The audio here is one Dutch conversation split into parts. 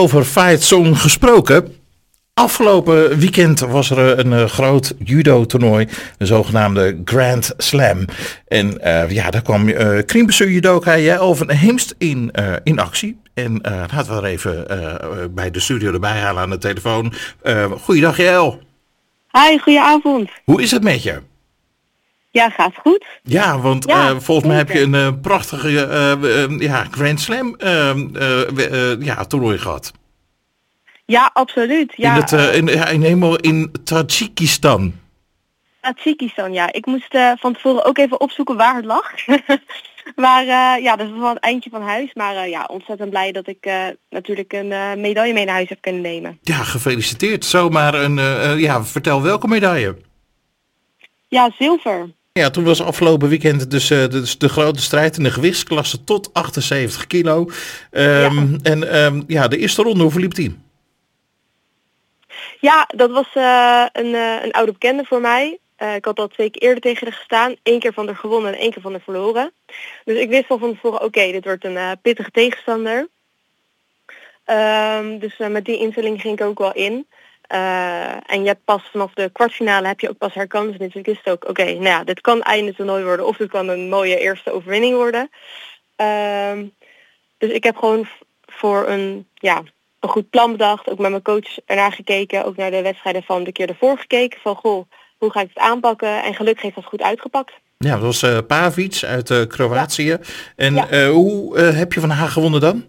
Over Fight Song gesproken. Afgelopen weekend was er een groot judo-toernooi, een zogenaamde Grand Slam. En daar kwam Kriembesu judoka Jelven Heemst in actie. En laten we er even bij de studio erbij halen aan de telefoon. Goeiedag Jel. Hi, goedenavond. Hoe is het met je? Ja, gaat goed. Ja, want volgens mij heb je een prachtige Grand Slam toernooi gehad. Ja, absoluut. Ja, helemaal in Tajikistan. Tajikistan, ja. Ik moest van tevoren ook even opzoeken waar het lag. Maar dat is wel een eindje van huis. Maar ontzettend blij dat ik natuurlijk een medaille mee naar huis heb kunnen nemen. Ja, gefeliciteerd. Zomaar vertel welke medaille? Ja, zilver. Ja, toen was afgelopen weekend dus de grote strijd in de gewichtsklasse tot 78 kilo. De eerste ronde, hoe verliep die? Ja, dat was een oude bekende voor mij. Ik had al 2 keer eerder tegen haar gestaan. 1 keer van haar gewonnen en 1 keer van haar verloren. Dus ik wist al van tevoren, oké, dit wordt een pittige tegenstander. Dus met die instelling ging ik ook wel in. En je hebt pas vanaf de kwartfinale heb je ook pas herkans. Dus ik wist ook, dit kan einde toernooi worden of dit kan een mooie eerste overwinning worden. Dus ik heb gewoon voor een goed plan bedacht. Ook met mijn coach ernaar gekeken. Ook naar de wedstrijden van de keer ervoor gekeken. Van hoe ga ik het aanpakken? En gelukkig heeft dat goed uitgepakt. Ja, dat was Pavic uit Kroatië. Ja. En hoe heb je van haar gewonnen dan?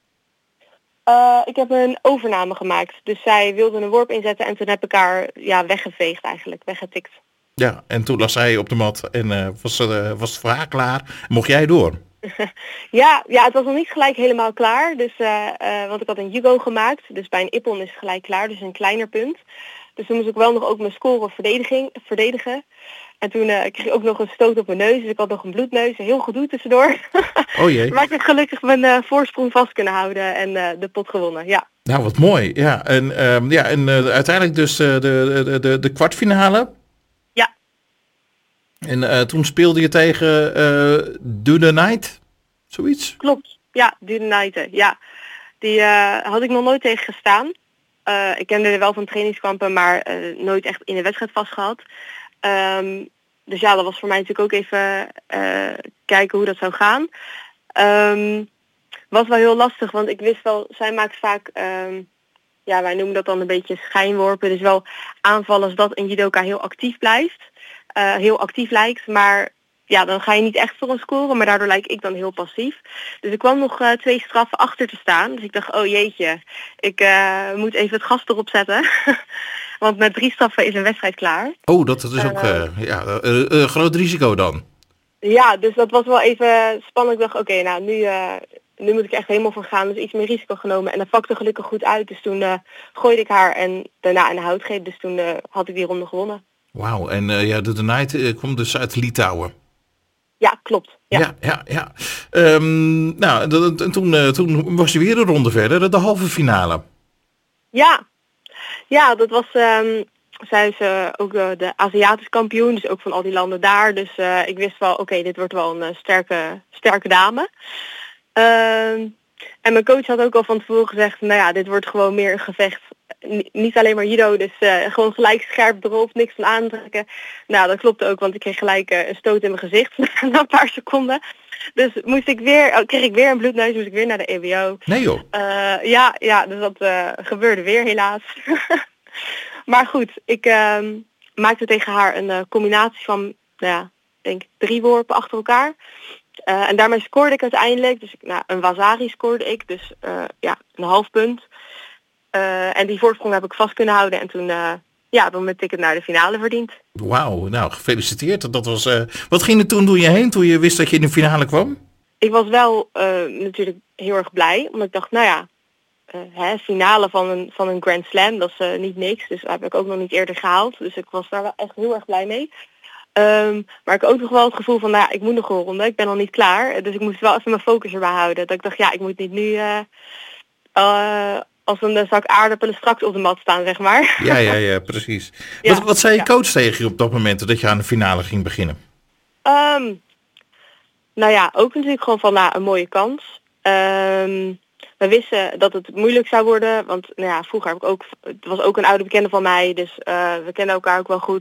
Ik heb een overname gemaakt. Dus zij wilde een worp inzetten en toen heb ik haar weggeveegd eigenlijk. Weggetikt. Ja, en toen lag zij op de mat en was het voor haar klaar. Mocht jij door? Ja, het was nog niet gelijk helemaal klaar. Dus, want ik had een judo gemaakt. Dus bij een ippon is het gelijk klaar. Dus een kleiner punt. Dus toen moest ik wel nog ook mijn score verdedigen. En toen kreeg ik ook nog een stoot op mijn neus. Dus ik had nog een bloedneus. Een heel gedoe tussendoor. Oh jee. Maar ik heb gelukkig mijn voorsprong vast kunnen houden. En de pot gewonnen, ja. Nou, wat mooi. Ja, en uiteindelijk dus de kwartfinale. Ja. En toen speelde je tegen Dude Knight, zoiets? Klopt, ja, Dude Knight, ja. Die had ik nog nooit tegen gestaan. Ik kende er wel van trainingskampen, maar nooit echt in de wedstrijd vast gehad. Dus ja, dat was voor mij natuurlijk ook even kijken hoe dat zou gaan. Was wel heel lastig, want ik wist wel, zij maakt vaak, wij noemen dat dan een beetje schijnworpen. Dus wel aanvallen als dat een judoka heel actief blijft. Heel actief lijkt, maar ja, dan ga je niet echt voor een scoren, maar daardoor lijk ik dan heel passief. Dus ik kwam nog 2 straffen achter te staan. Dus ik dacht, oh jeetje, ik moet even het gas erop zetten. Want met 3 straffen is een wedstrijd klaar. Oh, dat is ook een groot risico dan. Ja, dus dat was wel even spannend. Ik dacht, nu moet ik echt helemaal voor gaan. Dus iets meer risico genomen. En dat pakte gelukkig goed uit. Dus toen gooide ik haar en daarna in de houtgreep. Dus toen had ik die ronde gewonnen. Wauw, en de Knight komt dus uit Litouwen. Ja, klopt. Ja. Toen was je weer een ronde verder, de halve finale. Ja, dat was... zij is ook de Aziatisch kampioen, dus ook van al die landen daar. Dus ik wist wel, dit wordt wel een sterke dame. En mijn coach had ook al van tevoren gezegd, dit wordt gewoon meer een gevecht. Niet alleen maar judo, dus gewoon gelijk scherp erop, niks van aantrekken. Nou, dat klopte ook, want ik kreeg gelijk een stoot in mijn gezicht na een paar seconden. Dus kreeg ik weer een bloedneus, moest ik weer naar de EBO. Nee joh. Dus dat gebeurde weer helaas. Maar goed, ik maakte tegen haar een combinatie van, denk 3 worpen achter elkaar. En daarmee scoorde ik uiteindelijk. Dus een wasari scoorde ik, dus een half punt. En die voorsprong heb ik vast kunnen houden. En toen dan mijn ticket naar de finale verdiend. Wauw, nou gefeliciteerd. Dat was, wat ging er toen heen toen je wist dat je in de finale kwam? Ik was wel natuurlijk heel erg blij. Omdat ik dacht, finale van een Grand Slam, dat is niet niks. Dus dat heb ik ook nog niet eerder gehaald. Dus ik was daar wel echt heel erg blij mee. Maar ik had ook nog wel het gevoel van, ik moet nog een ronde. Ik ben nog niet klaar. Dus ik moest wel even mijn focus erbij houden. Dat ik dacht, ik moet niet nu als een zak aardappelen straks op de mat staan, zeg maar. Ja, precies. Wat zei je coach tegen je op dat moment dat je aan de finale ging beginnen? Ook natuurlijk gewoon van een mooie kans. we wisten dat het moeilijk zou worden. Want nou ja, vroeger heb ik ook, het was ook een oude bekende van mij. Dus we kennen elkaar ook wel goed.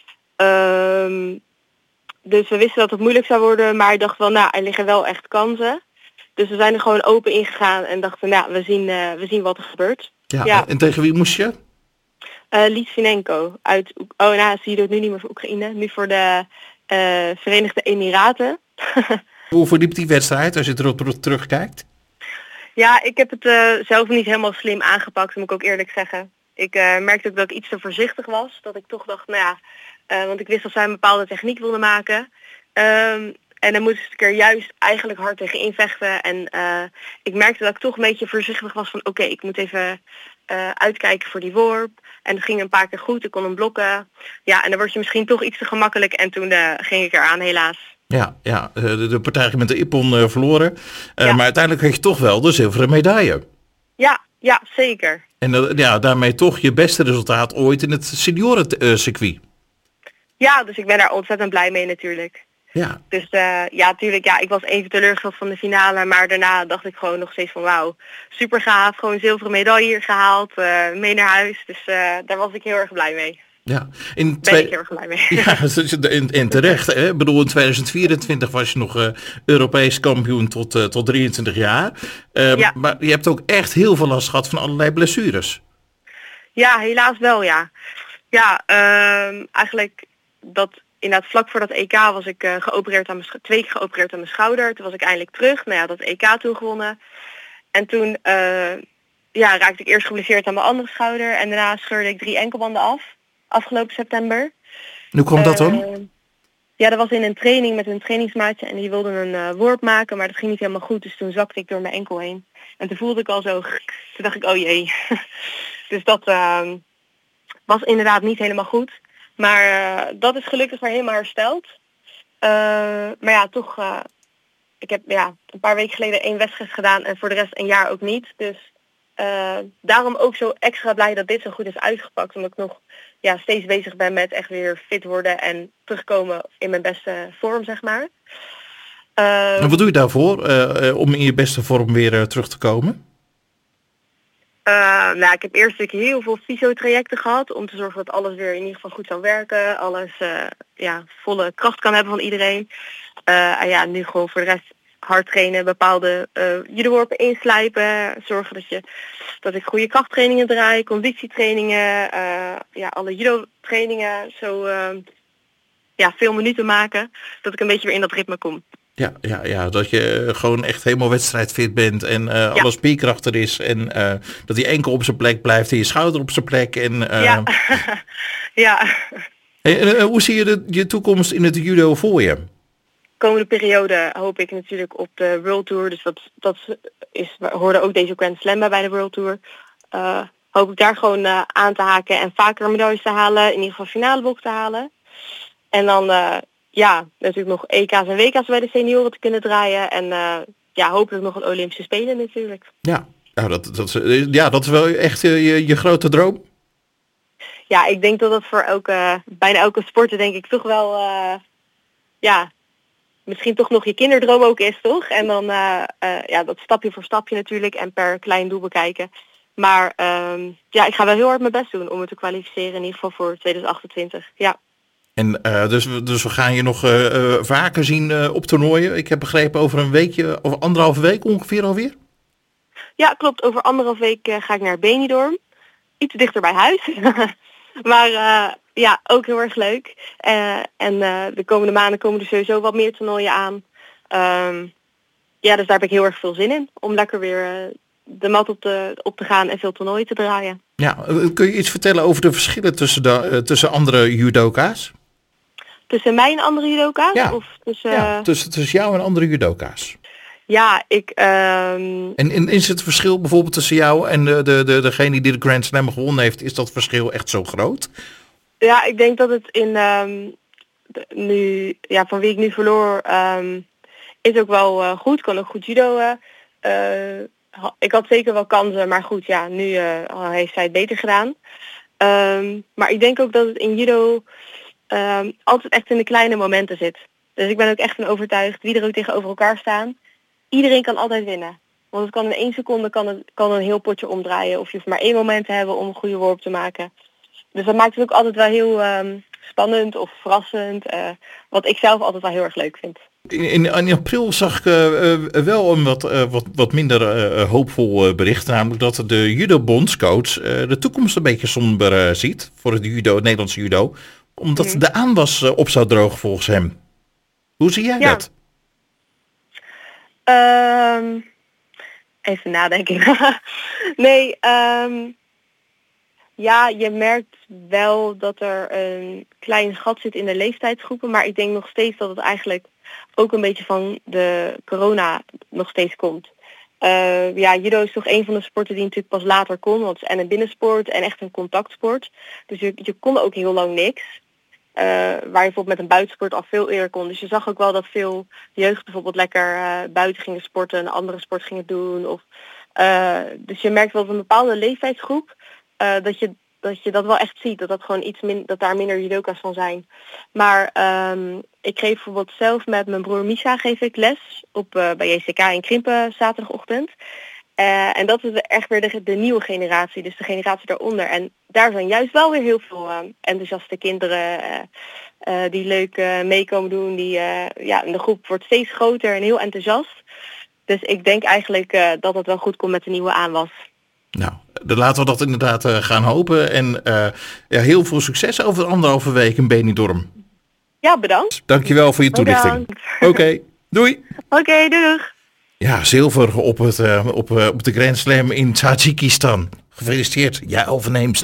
Dus we wisten dat het moeilijk zou worden. Maar ik dacht wel, nou, er liggen wel echt kansen. Dus we zijn er gewoon open ingegaan en dachten, nou, we zien wat er gebeurt. Ja. En tegen wie moest je? Litvinenko uit... zie je het nu niet meer voor Oekraïne. Nu voor de Verenigde Emiraten. Hoe verliep die wedstrijd als je erop terugkijkt? Ja, ik heb het zelf niet helemaal slim aangepakt, moet ik ook eerlijk zeggen. Ik merkte ook dat ik iets te voorzichtig was. Dat ik toch dacht, nou ja, want ik wist dat zij een bepaalde techniek wilden maken. En dan moest ik er juist eigenlijk hard tegen invechten. En ik merkte dat ik toch een beetje voorzichtig was van oké, ik moet even uitkijken voor die worp. En het ging een paar keer goed, ik kon hem blokken. Ja, en dan word je misschien toch iets te gemakkelijk. En toen ging ik eraan, helaas. Ja, de partij met de Ippon verloren. Maar uiteindelijk kreeg je toch wel de zilveren medaille. Ja, zeker. En daarmee toch je beste resultaat ooit in het seniorencircuit. Ja, dus ik ben daar ontzettend blij mee natuurlijk. Ja. Dus tuurlijk, ik was even teleurgesteld van de finale. Maar daarna dacht ik gewoon nog steeds van wauw, super gaaf. Gewoon zilveren medaille hier gehaald, mee naar huis. Dus daar was ik heel erg blij mee. Ja, ben ik heel erg blij mee. Ja, en terecht. Hè? Ik bedoel, in 2024 was je nog Europees kampioen tot 23 jaar. Maar je hebt ook echt heel veel last gehad van allerlei blessures. Ja, helaas wel, ja. Ja, eigenlijk inderdaad vlak voor dat EK was ik 2 keer geopereerd aan mijn schouder. Toen was ik eindelijk terug. Nou ja, dat EK toen gewonnen. En toen raakte ik eerst geblesseerd aan mijn andere schouder. En daarna scheurde ik 3 enkelbanden af. Afgelopen september. Hoe kwam dat dan? Ja, dat was in een training met een trainingsmaatje en die wilde een worp maken, maar dat ging niet helemaal goed. Dus toen zakte ik door mijn enkel heen. En toen voelde ik al zo, toen dacht ik, oh jee. Dus dat was inderdaad niet helemaal goed. Maar dat is gelukkig weer helemaal hersteld. Maar ja, toch, ik heb een paar weken geleden 1 wedstrijd gedaan en voor de rest een jaar ook niet. Dus daarom ook zo extra blij dat dit zo goed is uitgepakt. Omdat ik nog steeds bezig ben met echt weer fit worden en terugkomen in mijn beste vorm, zeg maar. En wat doe je daarvoor om in je beste vorm weer terug te komen? Ik heb eerst natuurlijk heel veel fysiotrajecten gehad om te zorgen dat alles weer in ieder geval goed zou werken. Alles volle kracht kan hebben van iedereen. En nu gewoon voor de rest hard trainen, bepaalde judoworpen inslijpen. Zorgen dat ik goede krachttrainingen draai, conditietrainingen, alle judo trainingen. Zo veel minuten maken, dat ik een beetje weer in dat ritme kom. Ja, dat je gewoon echt helemaal wedstrijdfit bent en alle spierkracht er is en dat die enkel op zijn plek blijft en je schouder op zijn plek. En, ja. En hoe zie je je toekomst in het judo voor je? Komende periode hoop ik natuurlijk op de World Tour, dus hoorde ook deze Grand Slam bij de World Tour. Hoop ik daar gewoon aan te haken en vaker medailles te halen, in ieder geval finale blok te halen. En dan natuurlijk nog EK's en WK's bij de senioren te kunnen draaien. En hopelijk nog een Olympische Spelen natuurlijk. Ja, dat is wel echt je grote droom. Ja, ik denk dat dat voor bijna elke sporter denk ik toch wel, misschien toch nog je kinderdroom ook is, toch? En dan dat stapje voor stapje natuurlijk en per klein doel bekijken. Maar ik ga wel heel hard mijn best doen om me te kwalificeren, in ieder geval voor 2028, ja. En dus we gaan je nog vaker zien op toernooien. Ik heb begrepen over een weekje of 1,5 week ongeveer alweer. Ja, klopt. Over 1,5 week ga ik naar Benidorm. Iets dichter bij huis. Maar ook heel erg leuk. En de komende maanden komen er sowieso wat meer toernooien aan. Dus daar heb ik heel erg veel zin in. Om lekker weer de mat op te gaan en veel toernooien te draaien. Ja, kun je iets vertellen over de verschillen tussen andere judoka's? Tussen mij en andere judoka's? Ja, of tussen jou en andere judoka's. Ja, En is het verschil bijvoorbeeld tussen jou en degene die de Grand Slam gewonnen heeft, is dat verschil echt zo groot? Ja, ik denk dat het van wie ik nu verloor, is ook wel goed, kan ook goed judoën. Ik had zeker wel kansen, maar goed, nu heeft zij het beter gedaan. Maar ik denk ook dat het in judo altijd echt in de kleine momenten zit. Dus ik ben ook echt van overtuigd, wie er ook tegenover elkaar staan, iedereen kan altijd winnen. Want het kan in 1 seconde kan een heel potje omdraaien. Of je hoeft maar 1 moment te hebben om een goede worp te maken. Dus dat maakt het ook altijd wel heel spannend of verrassend. Wat ik zelf altijd wel heel erg leuk vind. In april zag ik wel een wat minder hoopvol bericht. Namelijk dat de judo-bondscoach de toekomst een beetje somber ziet. Voor het Nederlandse judo. Omdat de aanwas op zou drogen volgens hem. Hoe zie jij dat? Even nadenken. Nee, ja, je merkt wel dat er een klein gat zit in de leeftijdsgroepen. Maar ik denk nog steeds dat het eigenlijk ook een beetje van de corona nog steeds komt. Ja, judo is toch een van de sporten die natuurlijk pas later kon. Want het is en een binnensport en echt een contactsport. Dus je kon ook heel lang niks. Waar je bijvoorbeeld met een buitensport al veel eerder kon. Dus je zag ook wel dat veel jeugd bijvoorbeeld lekker buiten gingen sporten, een andere sport gingen doen. Dus je merkt wel dat een bepaalde leeftijdsgroep dat je dat wel echt ziet. Dat gewoon dat daar minder judoka's van zijn. Maar ik geef bijvoorbeeld zelf met mijn broer Misha geef ik les bij JCK in Krimpen zaterdagochtend. En dat is echt weer de nieuwe generatie, dus de generatie daaronder. En daar zijn juist wel weer heel veel enthousiaste kinderen die leuk meekomen doen. En de groep wordt steeds groter en heel enthousiast. Dus ik denk eigenlijk dat het wel goed komt met de nieuwe aanwas. Nou, dan laten we dat inderdaad gaan hopen. En heel veel succes over de 1,5 week in Benidorm. Ja, bedankt. Dankjewel voor je toelichting. Oké, doei. Oké, doeg. Ja, zilver op de Grand Slam in Tajikistan. Gefeliciteerd, jij overneemt.